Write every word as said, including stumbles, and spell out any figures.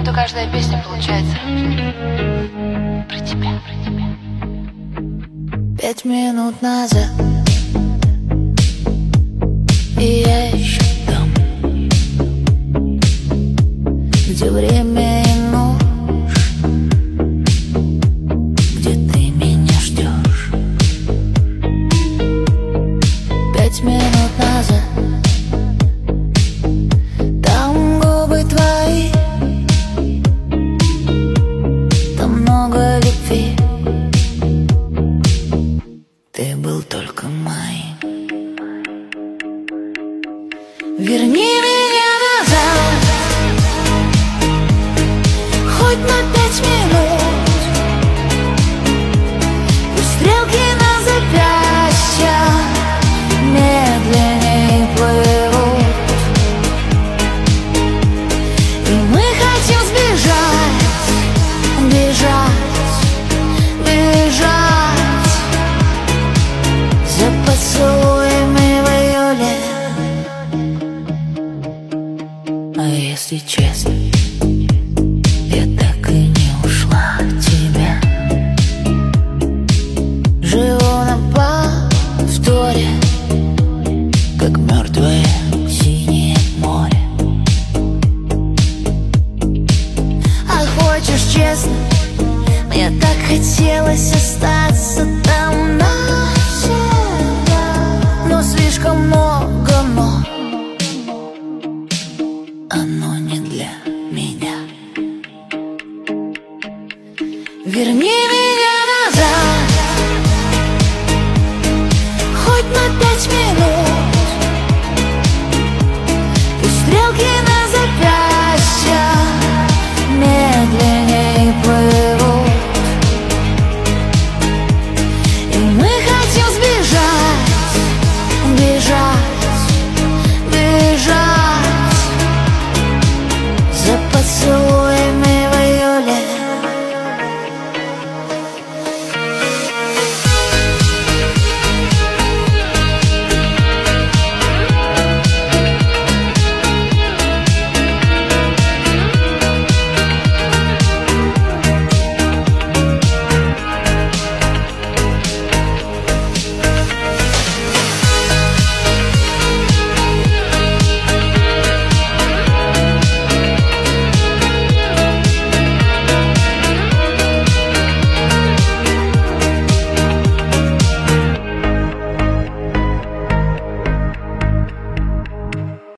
будто каждая песня получается про тебя, про тебя. Пять минут назад, и я еще там, где время и ночь, где ты меня ждешь. Пять минут назад, там губы твои, там много любви. Ты был только моим. Верни меня назад, хоть на пять минут. Пусть стрелки на запястьях медленнее плывут, и мы хотим сбежать, бежать, бежать за поцелуями в июле. А если честно, я так и не ушла от тебя. Живу на повторе, как мертвое синее море. А хочешь честно, мне так хотелось остаться там навсегда, но слишком много «но». Оно не для меня. Верни меня назад, хоть на пять минут.